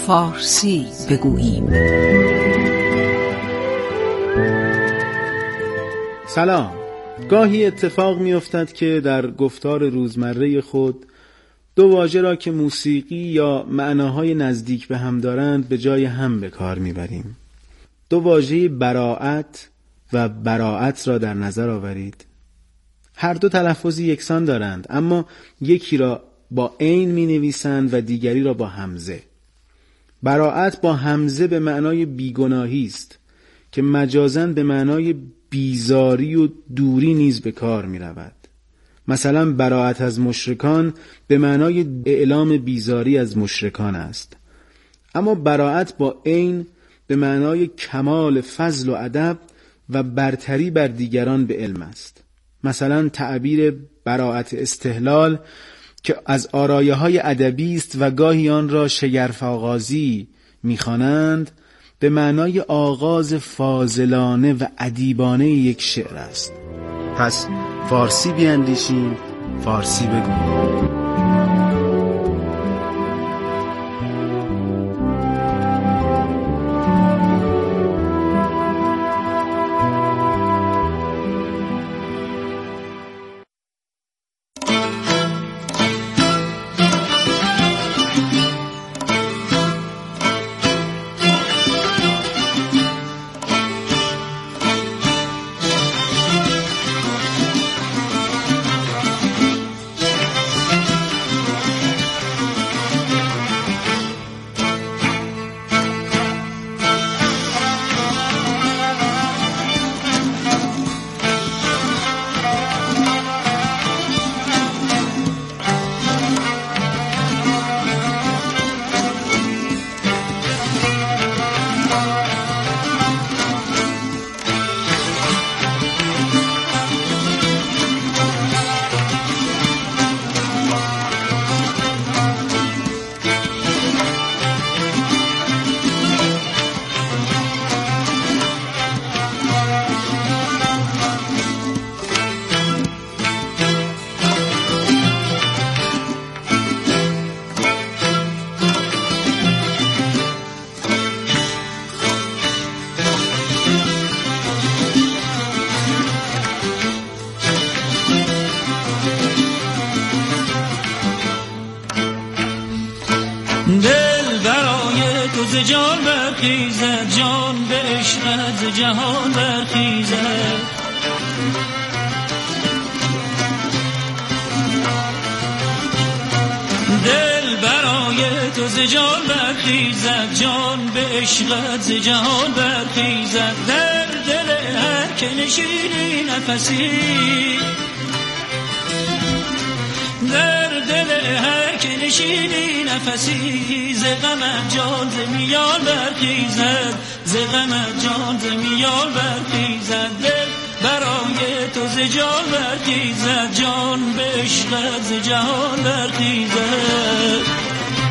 فارسی بگوییم. سلام. گاهی اتفاق می افتد که در گفتار روزمره خود دو واژه را که موسیقی یا معناهای نزدیک به هم دارند به جای هم به کار می بریم. دو واژه براءت و براءت را در نظر آورید. هر دو تلفظی یکسان دارند، اما یکی را با عین می نویسند و دیگری را با همزه. براءت با همزه به معنای بیگناهی است که مجازاً به معنای بیزاری و دوری نیز به کار می رود. مثلا براءت از مشرکان به معنای اعلام بیزاری از مشرکان است. اما براءت با عین به معنای کمال فضل و ادب و برتری بر دیگران به علم است. مثلا تعبیر براءت استحلال که از آرایه‌های ادبی است و گاهی آن را شگرف آغازی می‌خوانند، به معنای آغاز فاضلانه و ادیبانه یک شعر است. پس فارسی بیاندیشیم، فارسی بگوییم. جان برخیزد، جان به عشقت جهان برخیزد. دل برای تو ز جان برخیزد، جان به عشقت جهان برخیزد. در دل هر که نشینی نفسی، در دل هر که نشینی نفسی، ز غمت جان ز میان برخیزد، ز غمت جان ز میان برخیزد. دل برای تو ز جان برخیزد، جان به عشقت ز جهان برخیزد.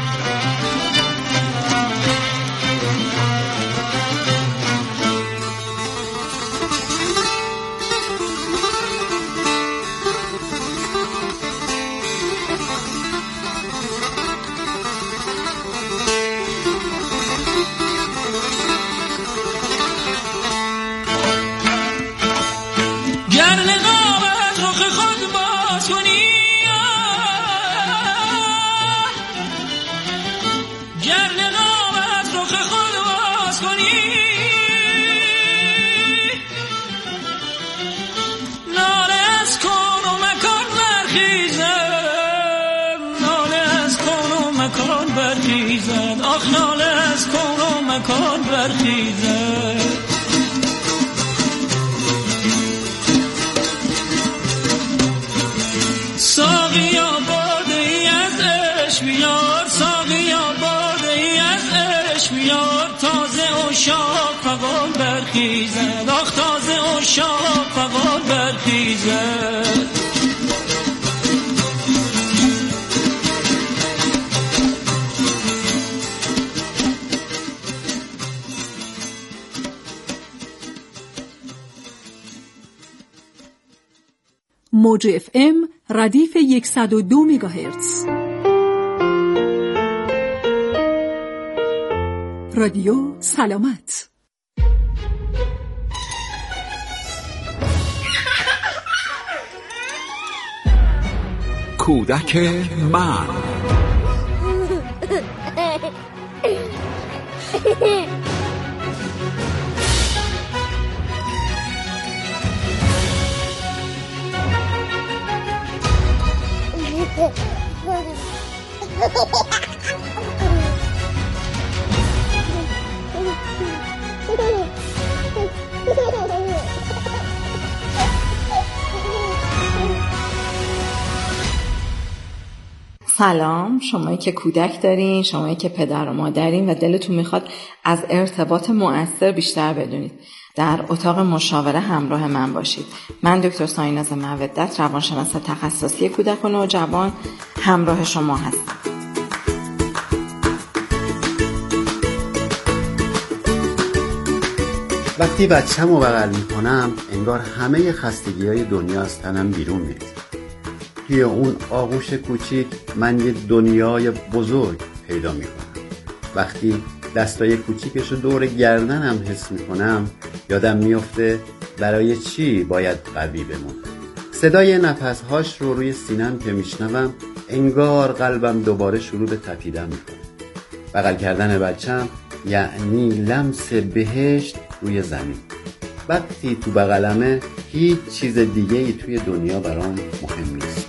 آخ ناله از کون و مکان برخیزد. ساقیا باده ای از عشق بیار، ساقیا باده ای از عشق بیار. تازه عشاق فغان برخیزد، آخ تازه عشاق فغان برخیزد. موج FM ردیف 102 مگاهرتز. رادیو سلامت. کودک من. سلام، شمایی که کودک دارین، شمایی که پدر و مادرین و دلتون میخواد از ارتباط مؤثر بیشتر بدونید، در اتاق مشاوره همراه من باشید. من دکتر سایناز مودت، روانشناس تخصصی کودک و نوجوان، همراه شما هستم. وقتی بچه‌مو بغل میکنم انگار همه خستگی‌های دنیا از تنم بیرون میاد. توی اون آغوش کوچیک من یه دنیای بزرگ پیدا میکنم. وقتی دستای کوچیکشو دور گردنم حس میکنم یادم میفته برای چی باید قوی بمونم. صدای نفسهاش رو روی سینم که میشنوم انگار قلبم دوباره شروع به تپیدن میکنه. بغل کردن بچم یعنی لمس بهشت روی زمین. وقتی تو بغلمه هیچ چیز دیگه ای توی دنیا برام مهم نیست.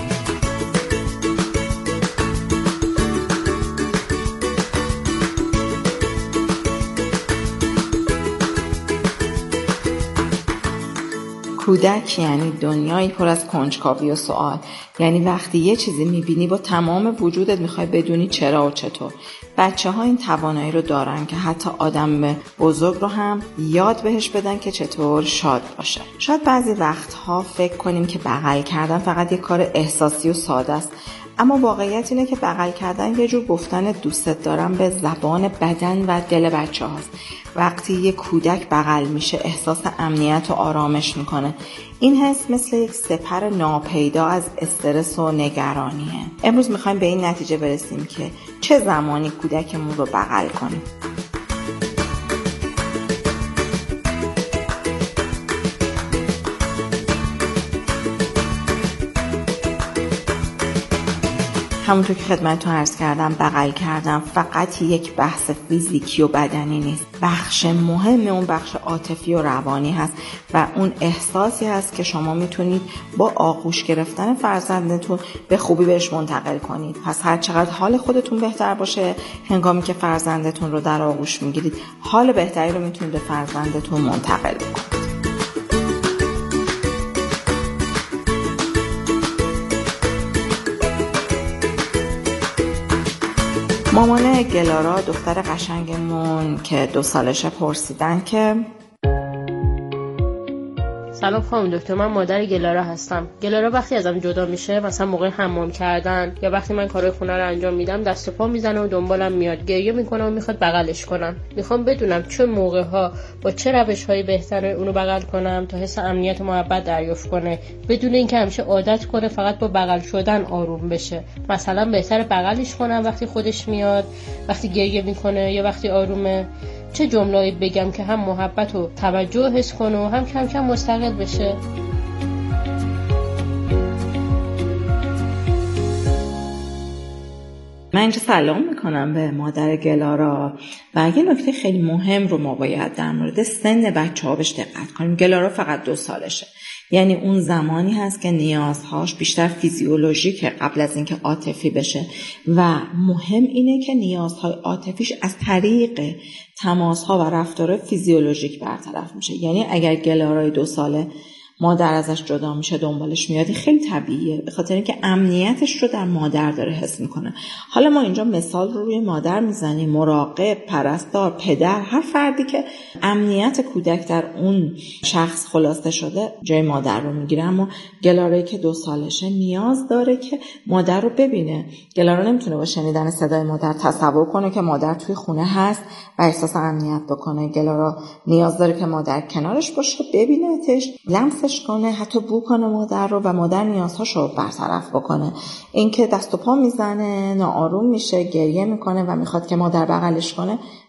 کودک یعنی دنیایی پر از کنجکاوی و سوال. یعنی وقتی یه چیزی میبینی با تمام وجودت میخوای بدونی چرا و چطور. بچه‌ها این توانایی رو دارن که حتی آدم بزرگ رو هم یاد بهش بدن که چطور شاد باشه. شاید بعضی وقتها فکر کنیم که بغل کردن فقط یه کار احساسی و ساده است، اما واقعیت اینه که بغل کردن یه جور گفتن دوستت دارم به زبان بدن و دل بچه هاست. وقتی یه کودک بغل میشه احساس امنیت و آرامش میکنه. این حس مثل یک سپر ناپیدا از استرس و نگرانیه. امروز میخوایم به این نتیجه برسیم که چه زمانی کودکمون رو بغل کنیم. همونطور که خدمتتون عرض کردم، بغل کردن فقط یک بحث فیزیکی و بدنی نیست. بخش مهم اون بخش عاطفی و روانی هست و اون احساسی هست که شما میتونید با آغوش گرفتن فرزندتون به خوبی بهش منتقل کنید. پس هر چقدر حال خودتون بهتر باشه هنگامی که فرزندتون رو در آغوش میگیرید، حال بهتری رو میتونید به فرزندتون منتقل کنید. مامان گلارا، دختر قشنگمون که 2 سالشه، پرسیدن که سلام خانم دکتر، من مادر گلارا هستم. گلارا وقتی ازم جدا میشه، مثلا موقع حمام کردن یا وقتی من کارهای خونه رو انجام میدم، دست و پا میزنه و دنبالم میاد، گریه میکنه و میخواد بغلش کنم. میخوام بدونم چه موقع‌ها با چه روش‌هایی بهتره اونو بغل کنم تا حس امنیت و محبت دریافت کنه، بدون اینکه همیشه عادت کنه فقط با بغل شدن آروم بشه. مثلا بهتره بغلش کنم وقتی خودش میاد، وقتی گریه میکنه یا وقتی آرومه. چه جمله‌ای بگم که هم محبت و توجه حس کنه و هم کم کم مستقل بشه؟ من اینجا سلام میکنم به مادر گلارا و یه نکته خیلی مهم رو ما باید در مورد سن بچه‌ها بهش دقت کنیم. گلارا فقط 2 سالشه، یعنی اون زمانی هست که نیازهاش بیشتر فیزیولوژیکه قبل از اینکه عاطفی بشه و مهم اینه که نیازهای عاطفیش از طریق تماس‌ها و رفتار فیزیولوژیک برطرف میشه. یعنی اگر گلارای 2 ساله مادر ازش جدا میشه دنبالش میاد، خیلی طبیعیه، به خاطر اینکه امنیتش رو در مادر داره حس میکنه. حالا ما اینجا مثال رو روی مادر میزنیم، مراقب، پرستار، پدر، هر فردی که امنیت کودک در اون شخص خلاصه شده جای مادر رو میگیره. اما گلارایی که 2 سالشه نیاز داره که مادر رو ببینه. گلارا نمیتونه با شنیدن صدای مادر تصور کنه که مادر توی خونه هست و احساس امنیت بکنه. گلارا نیاز داره که مادر کنارش باشه، ببینتش، لمسش کنه، حتی بو کنه مادر رو و مادر نیازهاشو برطرف بکنه. این که دست و پا میزنه، ناآروم میشه، گریه میکنه و میخواد که مادر بغلش کنه،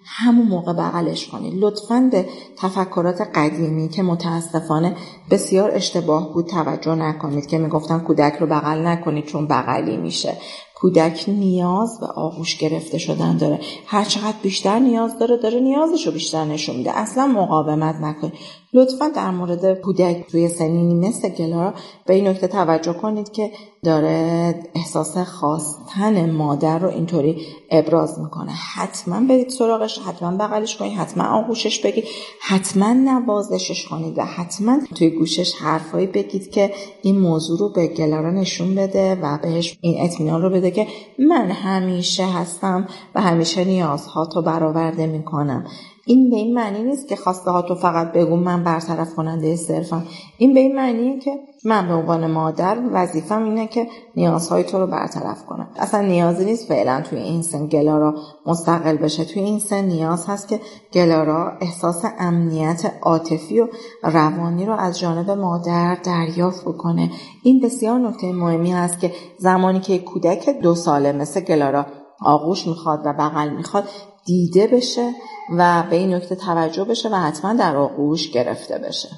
همون موقع بغلش کنید. لطفاً به تفکرات قدیمی که متاسفانه بسیار اشتباه بود توجه نکنید که میگفتن کودک رو بغل نکنید چون بغلی میشه. کودک نیاز به آغوش گرفته شدن داره. هر چقدر بیشتر نیاز داره نیازش رو بیشتر نشون میده. اصلا مقاومت نکنید. لطفاً در مورد کودک توی سنینی مثل گلارا به این نکته توجه کنید که داره احساس خواستن مادر رو اینطوری ابراز میکنه. حتما برید سراغش، حتما بغلش کنید، حتما آغوشش بگید، حتما نوازشش کنید و حتما توی گوشش حرفایی بگید که این موضوع رو به گلارا نشون بده و بهش این اطمینان رو بده که من همیشه هستم و همیشه نیازهاتو برآورده میکنم. این به این معنی نیست که خواسته ها تو فقط بگو من برطرف کننده صرفم. این به این معنیه که من به عنوان مادر وظیفم اینه که نیازهای تو رو برطرف کنم. اصلا نیازی نیست فعلا توی این سن گلارا مستقل بشه. توی این سن نیاز هست که گلارا احساس امنیت عاطفی و روانی رو از جانب مادر دریافت بکنه. این بسیار نکته مهمی هست که زمانی که کودک 2 ساله مثل گلارا آغوش میخواد و بغل میخواد دیده بشه و به این نکته توجه بشه و حتما در آغوش گرفته بشه.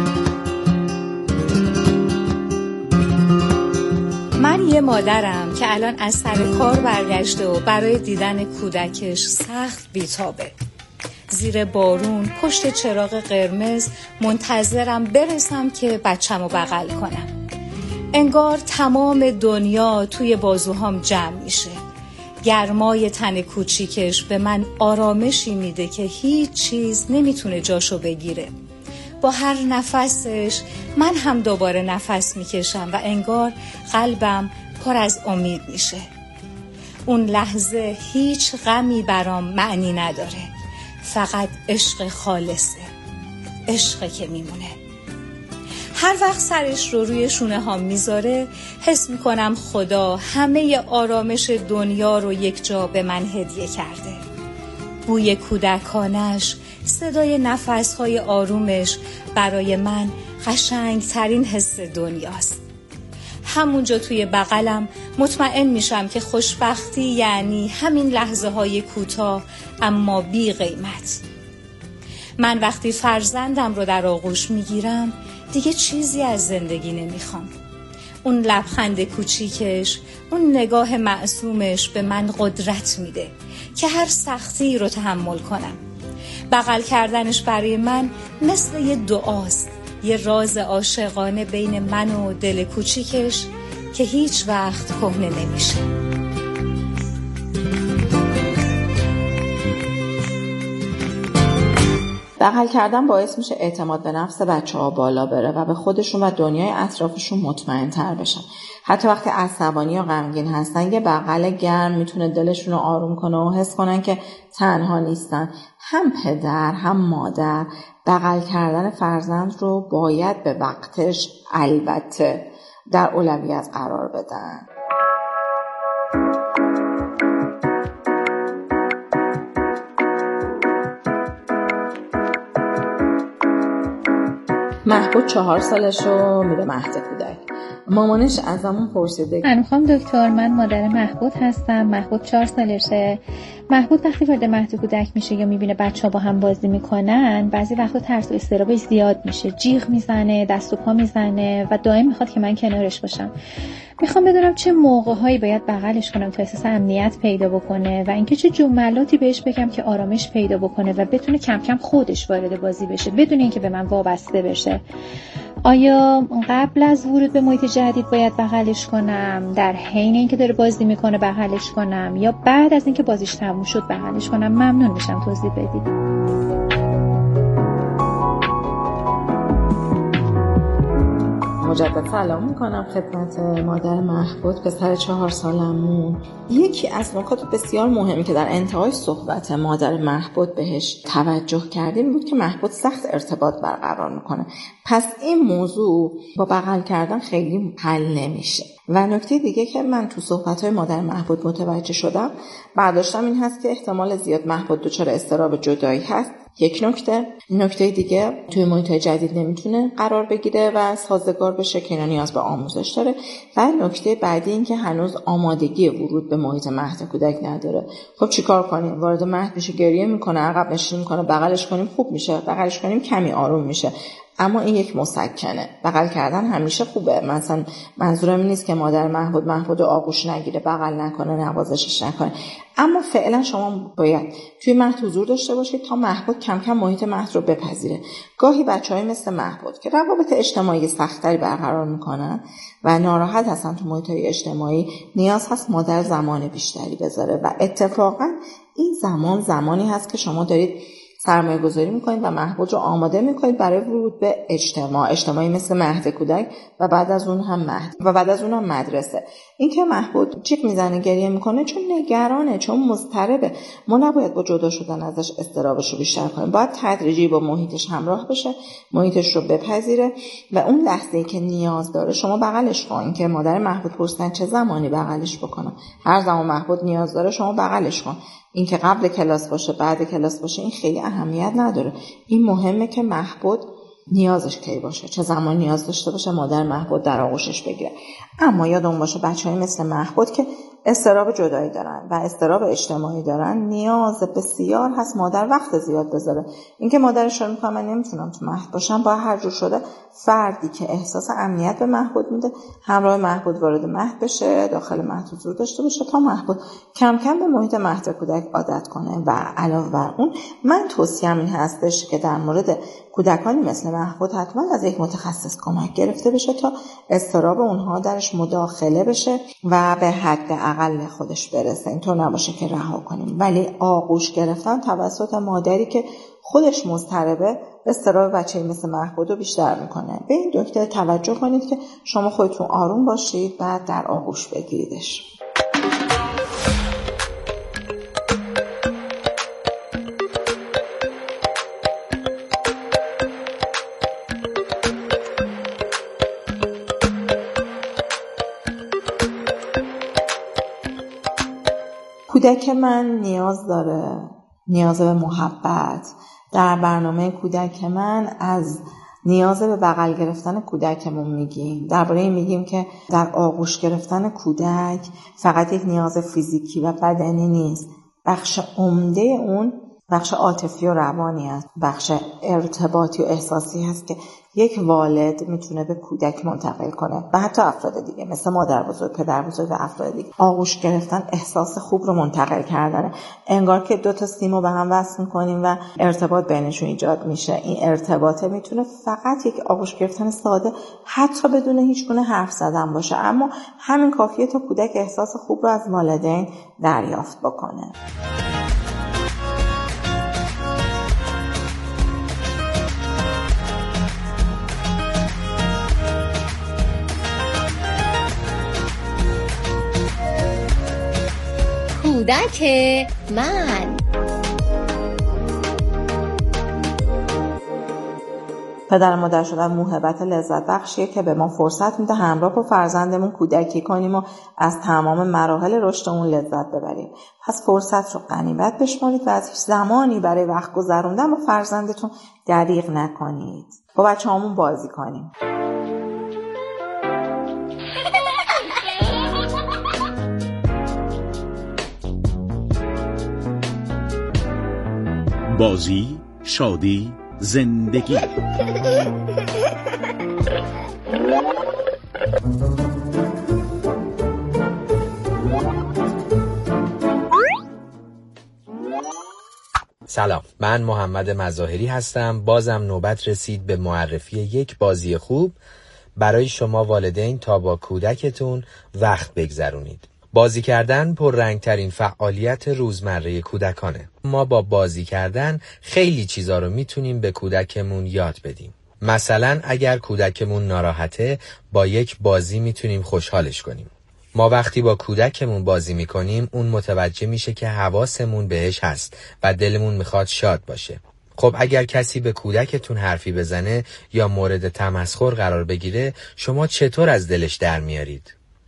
من یه مادرم که الان از سر کار برگشته و برای دیدن کودکش سخت بیتابه. زیر بارون پشت چراغ قرمز منتظرم برسم که بچه‌مو بغل کنم. انگار تمام دنیا توی بازوهام جمع میشه. گرمای تن کوچیکش به من آرامشی میده که هیچ چیز نمیتونه جاشو بگیره. با هر نفسش من هم دوباره نفس میکشم و انگار قلبم پر از امید میشه. اون لحظه هیچ غمی برام معنی نداره. فقط عشق خالصه. عشقی که میمونه. هر وقت سرش رو روی شونه ها میذاره حس میکنم خدا همه آرامش دنیا رو یک جا به من هدیه کرده. بوی کودکانش، صدای نفسهای آرومش برای من قشنگترین حس دنیاست. همونجا توی بغلم مطمئن میشم که خوشبختی یعنی همین لحظه های کوتاه اما بی قیمت. من وقتی فرزندم رو در آغوش میگیرم دیگه چیزی از زندگی نمیخوام. اون لبخند کوچیکش، اون نگاه معصومش به من قدرت میده که هر سختی رو تحمل کنم. بغل کردنش برای من مثل یه دعاست، یه راز عاشقانه بین من و دل کوچیکش که هیچ وقت کهنه نمیشه. بغل کردن باعث میشه اعتماد به نفس بچه‌ها بالا بره و به خودشون و دنیای اطرافشون مطمئن تر بشن. حتی وقتی عصبانی یا غمگین هستن یه بغل گرم میتونه دلشون رو آروم کنه و حس کنن که تنها نیستن. هم پدر هم مادر بغل کردن فرزند رو باید به وقتش البته در اولویت قرار بدن. محبوب 4 سالشه میره مهد کودک. مامانش از همون پرسیده خانم دکتر من مادر محبوب هستم. محبوب 4 سالشه. محبوب وقتی وارد مهد کودک میشه یا میبینه بچه‌ها با هم بازی میکنن بعضی وقتا ترس و اضطرابش زیاد میشه، جیغ میزنه، دست و پا میزنه و دائم میخواد که من کنارش باشم. میخوام بدونم چه موقع‌هایی باید بغلش کنم تا احساس امنیت پیدا بکنه و اینکه چه جملاتی بهش بگم که آرامش پیدا بکنه و بتونه کم کم خودش وارد بازی بشه بدون اینکه به من وابسته بشه. آیا قبل از ورود به محیط جدید باید بغلش کنم، در حین اینکه داره بازی میکنه بغلش کنم، یا بعد از اینکه بازیش تموم شد بغلش کنم؟ ممنون میشم توضیح بدید. مجدد سلام میکنم خدمت مادر محبوب پسر 4 سالمون. یکی از نکات بسیار مهمی که در انتهای صحبت مادر محبوب بهش توجه کردیم بود که محبوب سخت ارتباط برقرار میکنه. پس این موضوع با بغل کردن خیلی حل نمیشه. و نکته دیگه که من تو صحبت‌های مادر محبوب متوجه شدم برداشتم این هست که احتمال زیاد محبوب دچار اضطراب جدایی هست یک نکته دیگه توی محیط‌های جدید نمیتونه قرار بگیره و سازگار بشه که اینا نیاز به آموزش داره. و نکته بعدی این که هنوز آمادگی ورود به محیط مهد کودک نداره. خب چیکار کنیم؟ وارد مهد میشه، گریه میکنه، عقب نشینی میکنه، بغلش کنیم خوب میشه، بغلش کنیم کمی آروم میشه. اما این یک مسکنه. بغل کردن همیشه خوبه. مثلا منظورم نیست که مادر محبود آغوش نگیره، بغل نکنه، نوازشش نکنه. اما فعلا شما باید توی مهد حضور داشته باشید تا محبود کم کم محیط مهد رو بپذیره. گاهی بچه‌های مثل محبود که روابط اجتماعی سخت‌تری برقرار میکنن و ناراحت هستن تو محیط‌های اجتماعی، نیاز هست مادر زمان بیشتری بذاره و اتفاقا این زمانی هست که شما دارید سرمایه گذاری میکنید و محبود رو آماده میکنید برای ورود به اجتماعی مثل مهد کودک و بعد از اون هم مدرسه. این که محبود جیغ میزنه، گریه میکنه چون نگرانه، چون مضطربه. ما نباید با جدا شدن ازش اضطرابش رو بیشتر کنیم. باید تدریجی با محیطش همراه بشه، محیطش رو بپذیره و اون لحظه‌ای که نیاز داره شما بغلش کن. که مادر محبود پرسیدن چه زمانی بغلش بکنم، هر زمان محبود نیاز داره شما بغلش کن. این که قبل کلاس باشه بعد کلاس باشه این خیلی اهمیت نداره. این مهمه که محبود نیازش کی باشه، چه زمان نیاز داشته باشه مادر محبود در آغوشش بگیره. اما یادمون باشه بچه‌های مثل محبود که اضطراب جدایی دارن و اضطراب اجتماعی دارن، نیاز بسیار هست مادر وقت زیاد بذاره. اینکه مادر اشاره میکنه من نمیتونم تو مهد باشم، با هر جور شده فردی که احساس امنیت به محبود میده همراه محبود وارد مهد بشه، داخل مهد حضور داشته باشه تا محبود کم کم به محیط مهد کودک عادت کنه. و علاوه بر اون من توصیه‌ام این هستش که در مورد کودکانی مثل محبود حتما از یک متخصص کمک گرفته بشه تا اضطراب اونها درش مداخله بشه و به حد اقل خودش برسه. اینطور نباشه که رها کنیم. ولی آغوش گرفتن توسط مادری که خودش مضطربه اضطراب بچه‌ای مثل محبود رو بیشتر میکنه. به این نکته توجه کنید که شما خودتون آروم باشید بعد در آغوش بگیریدش. کودک من نیاز به محبت. در برنامه کودک من از نیاز به بغل گرفتن کودکمون میگیم. درباره این میگیم که در آغوش گرفتن کودک فقط یک نیاز فیزیکی و بدنی نیست. بخش عمده اون بخش عاطفی و روانی است، بخش ارتباطی و احساسی هست که یک والد میتونه به کودک منتقل کنه و حتی افراد دیگه مثل مادر بزرگ، پدر بزرگ و افراد دیگه. آغوش گرفتن احساس خوب رو منتقل کردنه، انگار که دو تا سیمو به هم وصل میکنیم و ارتباط بینشون ایجاد میشه. این ارتباطه میتونه فقط یک آغوش گرفتن ساده حتی بدون هیچ گونه حرف زدن باشه، اما همین کافیه تا کودک احساس خوب رو از والدین دریافت بکنه. کودک من. پدر مادر شدن موهبت لذت بخشیه که به ما فرصت میده همراه با فرزندمون کودکی کنیم و از تمام مراحل رشد اون لذت ببریم. پس فرصت رو غنیمت بشمارید و از هیچ زمانی برای وقت گذروندن با فرزندتون دریغ نکنید. با بچه‌هامون بازی کنیم. بازی، شادی، زندگی. سلام، من محمد مظاهری هستم. بازم نوبت رسید به معرفی یک بازی خوب برای شما والدین تا با کودکتون وقت بگذرونید. بازی کردن پررنگ‌ترین فعالیت روزمره کودکانه. ما با بازی کردن خیلی چیزا رو میتونیم به کودکمون یاد بدیم. مثلا اگر کودکمون ناراحته با یک بازی میتونیم خوشحالش کنیم. ما وقتی با کودکمون بازی میکنیم اون متوجه میشه که حواسمون بهش هست و دلمون میخواد شاد باشه. خب اگر کسی به کودکتون حرفی بزنه یا مورد تمسخر قرار بگیره شما چطور از دلش در میارید؟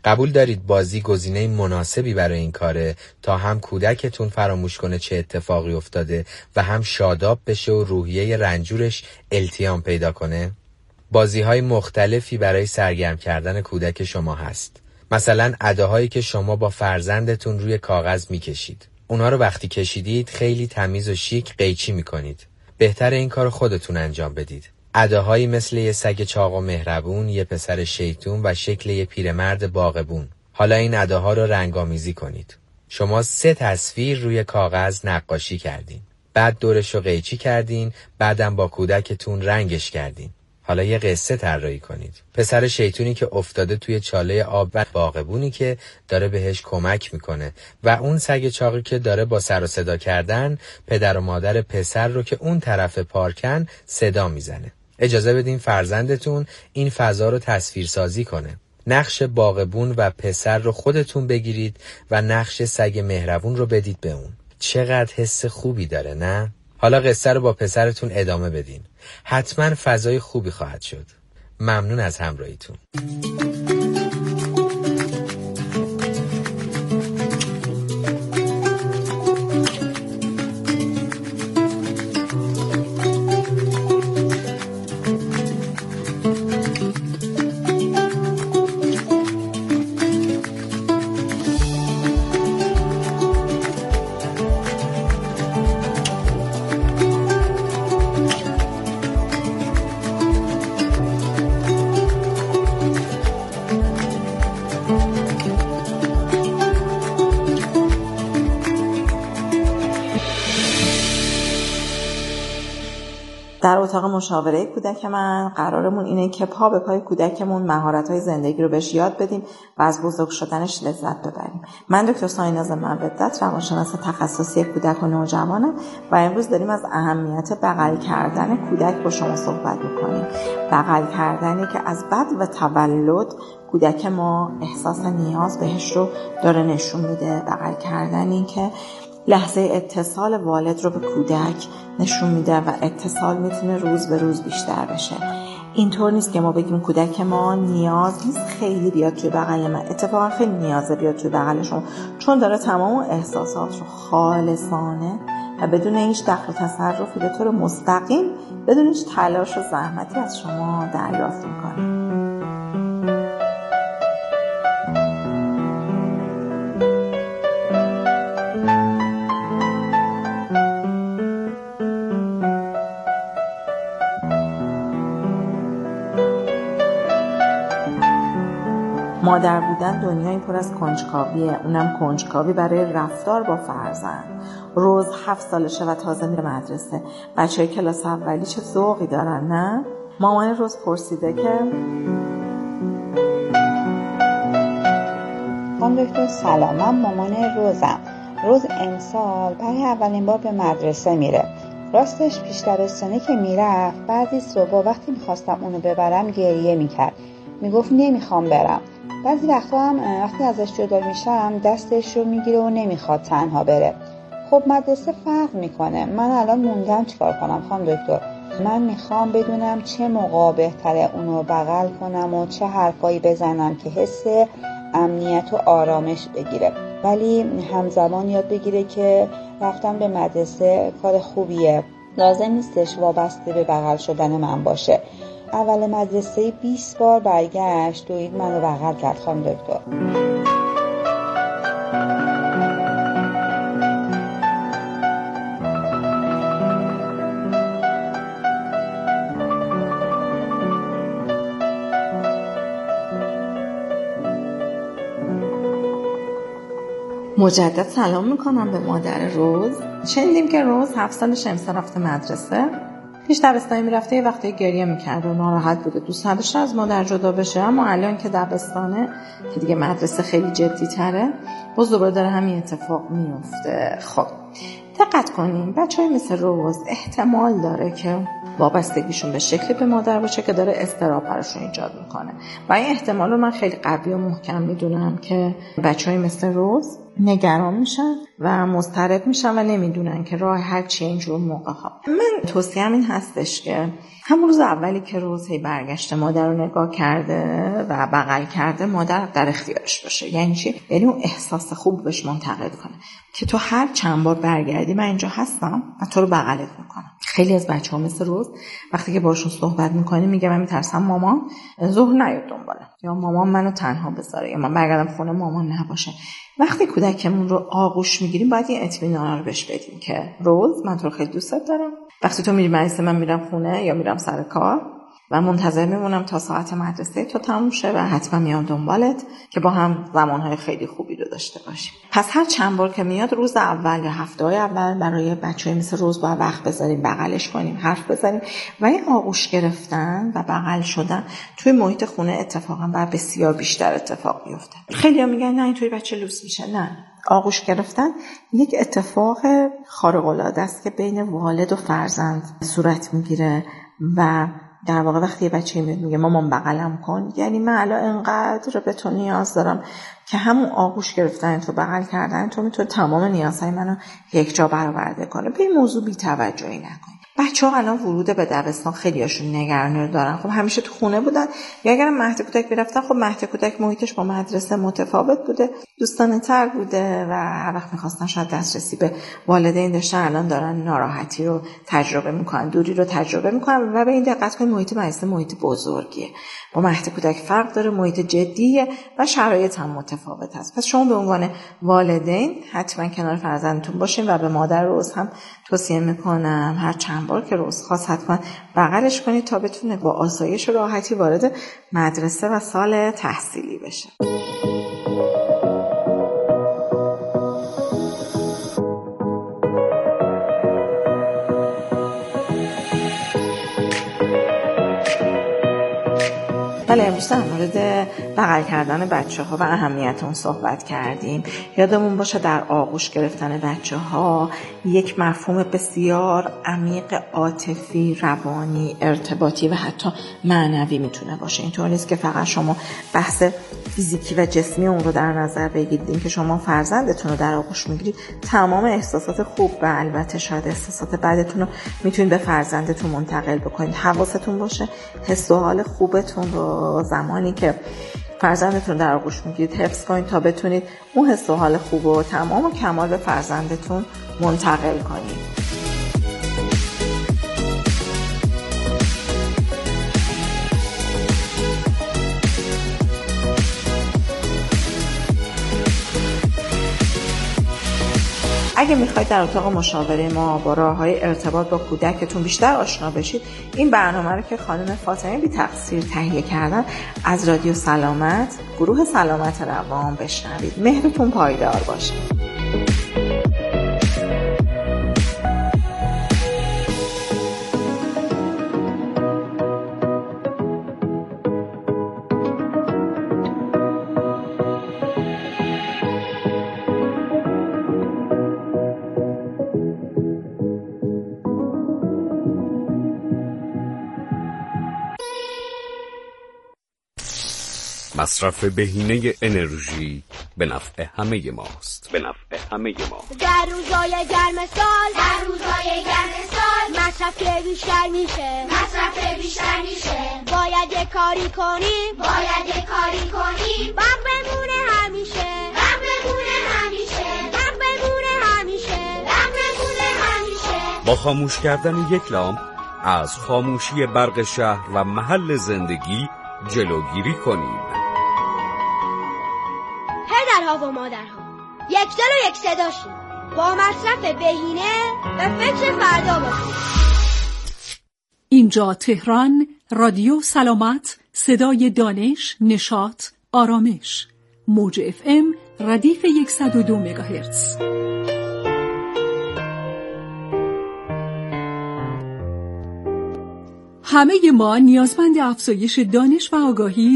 قبول دارید بازی گزینه مناسبی برای این کاره تا هم کودکتون فراموش کنه چه اتفاقی افتاده و هم شاداب بشه و روحیه رنجورش التیام پیدا کنه؟ بازی‌های مختلفی برای سرگرم کردن کودک شما هست. مثلا اداهایی که شما با فرزندتون روی کاغذ میکشید. اونا رو وقتی کشیدید خیلی تمیز و شیک قیچی میکنید. بهتره این کار خودتون انجام بدید. اداهایی مثل یه سگ چاق و مهربون، یه پسر شیطون و شکل یه پیرمرد باغبون. حالا این اداها رو رنگامیزی کنید. شما 3 تصویر روی کاغذ نقاشی کردین. بعد دورش رو قیچی کردین، بعدم با کودکتون رنگش کردین. حالا یه قصه طراحی کنید. پسر شیطونی که افتاده توی چاله آب و باغبونی که داره بهش کمک میکنه و اون سگ چاقی که داره با سر و صدا کردن پدر و مادر پسر رو که اون طرف پارکن صدا میزنه. اجازه بدین فرزندتون این فضا رو تصویر سازی کنه. نقش باغبون و پسر رو خودتون بگیرید و نقش سگ مهربون رو بدید به اون. چقدر حس خوبی داره، نه؟ حالا قصه رو با پسرتون ادامه بدین. حتما فضای خوبی خواهد شد. ممنون از همراهیتون. در اتاق مشاوره کودک من قرارمون اینه که پا به پای کودکمون مهارت‌های زندگی رو بهش یاد بدیم و از بزرگ شدنش لذت ببریم. من دکتر سایناز مودت، روانشناس تخصصی کودک و نوجوانم و امروز داریم از اهمیت بغل کردن کودک با شما صحبت می‌کنیم. بغل کردنی که از بعد و تولد کودک ما احساس نیاز بهش رو داره نشون میده. بغل کردنی که لحظه اتصال والد رو به کودک نشون میده و اتصال میتونه روز به روز بیشتر بشه. اینطور نیست که ما بگیم کودک ما نیاز نیست خیلی بیاد توی بغل من، اتفاقا خیلی نیازه بیاد توی بغلشون، چون داره تمام احساسات رو خالصانه و بدون هیچ دخل و تصرفی به طور مستقیم، بدون هیچ تلاش و زحمتی از شما دریافت میکنه. مادر بودن دنیایی پر از کنجکاویه، اونم کنجکاوی برای رفتار با فرزند. روز 7 سالشه و تازه میره مدرسه. بچه‌های کلاس اولی چه ذوقی دارن، نه؟ مامان روز پرسیده که خانم دکتر سلام، من مامان روزم. روز امسال برای اولین بار به مدرسه میره. راستش پیش دبستانی که میرفت بعضی صبح وقتی میخواستم اونو ببرم گریه میکرد، میگفت نمیخوام برم. بعضی وقتا هم وقتی ازش جدا میشم دستش رو میگیره و نمیخواد تنها بره. خب مدرسه فرق میکنه. من الان موندم چیکار کنم خانم دکتر؟ من میخوام بدونم چه موقع بهتره اونو بغل کنم و چه حرفایی بزنم که حس امنیت و آرامش بگیره، ولی همزمان یاد بگیره که رفتن به مدرسه کار خوبیه، لازم نیستش وابسته به بغل شدن من باشه. اول مدرسه 20 بار برگشت دوید منو بغل کرد خانم دکتر. مجدد سلام میکنم به مادر روز. شنیدیم که روز 7 سالش امسال رفته مدرسه. پیش دبستانی میرفته یه وقتی گریه میکرد و ناراحت بوده، دوست نداشته از مادر جدا بشه، اما الان که دبستانه که دیگه مدرسه خیلی جدی تره باز دوباره داره همین اتفاق میفته. خب دقت کنیم، بچه‌های مثل روز احتمال داره که وابستگیشون به شکلی به مادر باشه که داره اضطراب براشون ایجاد میکنه و این احتمال رو من خیلی قوی و محکم میدونم که بچه‌های مثل روز نگران میشن و مضطرب میشن و نمیدونن که راه حل چیه اینجور موقع ها. من توصیه‌ام این هستش که همون روز اولی که روز برگشته مادر رو نگاه کرده و بغل کرده، مادر در اختیارش باشه. یعنی چی؟ یعنی اون احساس خوب بهش منتقل کنه که تو هر چند بار برگردی من اینجا هستم و تو رو بغلت میکنم. خیلی از بچه‌ها مثل روز وقتی که باشون صحبت میکنی میگه من میترسم مامان ظهر نیاد دنبالم، یا مامان منو تنها بذاره، یا من برگردم خونه مامان نباشه. وقتی کودکمون رو آغوش میگیریم باید این اطمینان رو بهش بدیم که روز من تو رو خیلی دوست دارم. وقتی تو میری مدرسه من میرم خونه یا میرم سر کار و منتظر میمونم تا ساعت مدرسه تو تموم شه و حتما میام دنبالت که با هم زمانهای خیلی خوبی رو داشته باشیم. پس هر چند بار که میاد روز اول یا هفته‌های اول برای بچه‌ای مثل روز باید وقت بذاریم، بغلش کنیم، حرف بزنیم و این آغوش گرفتن و بغل شدن توی محیط خونه اتفاقا باید بسیار بیشتر اتفاق بیفته. خیلی‌ها میگن نه اینطوری بچه لوس میشه. نه، آغوش گرفتن یک اتفاق خارق‌العاده است که بین والد و فرزند صورت میگیره و در واقع وقتی یه بچه میگه مامان بغلم کن، یعنی من الان انقدر به تو نیاز دارم که همون آغوش گرفتن تو، بغل کردن تو میتونه تمام نیازهای منو یک جا برآورده کنه. به این موضوع بی‌توجهی نکنید. بچه‌ها الان ورود به دبستان خیلیاشون نگرانی رو دارن. خب همیشه تو خونه بودن یا اگر مهد کودک میرفتن، خب مهد کودک محیطش با مدرسه متفاوت بوده، دوستانه تر بوده و هر وقت می‌خواستن شاید دسترسی به والدین داشتن. الان دارن ناراحتی رو تجربه می‌کنن، دوری رو تجربه می‌کنن و به این دقت کنید محیط مدرسه محیط بزرگیه، با مهد کودک فرق داره، محیط جدیه و شرایط هم متفاوت است. پس شما به عنوان والدین حتما کنار فرزندتون باشین و به مادر روز هم توصیه می‌کنم هر چند بار که روز خواست حتما بغلش کنید تا بتونه با آسایش و راحتی وارد مدرسه و سال تحصیلی بشه. بله، امروز در مورد بغل کردن بچه‌ها و اهمیت اون صحبت کردیم. یادمون باشه در آغوش گرفتن بچه‌ها یک مفهوم بسیار عمیق عاطفی، روانی، ارتباطی و حتی معنوی میتونه باشه. اینطور نیست که فقط شما بحث فیزیکی و جسمی اون رو در نظر بگیرید. این که شما فرزندتون رو در آغوش میگیرید تمام احساسات خوب و البته شاید احساسات بدتون رو میتونید به فرزندتون منتقل بکنید. حواستون باشه حس و حال خوبتون رو زمانی که فرزندتون در آغوش میگیرید حفظ کنید تا بتونید اون حس و حال خوب و تمام و کمال به فرزندتون منتقل کنید. اگه میخواید در اتاق مشاوره ما با راه‌های ارتباط با کودکتون بیشتر آشنا بشید، این برنامه رو که خانم فاطمه بی تقصیر تهیه کردن از رادیو سلامت، گروه سلامت روان بشنوید. مهرتون پایدار باشه. مصرف بهینه انرژی به نفع همه ماست. در روزای گرم سال مصرف بیشتر میشه. باید یه کاری کنیم. وقت بمونه همیشه. با خاموش کردن یک لامپ از خاموشی برق شهر و محل زندگی جلوگیری کنید. پدرها و مادرها، یک دل و یک صداشیم. با مصرف بهینه به فکر فردا باشید. اینجا تهران، رادیو سلامت، صدای دانش، نشاط، آرامش. موج FM ردیف 102 مگاهرتز. همه ما نیازمند افزایش دانش و آگاهی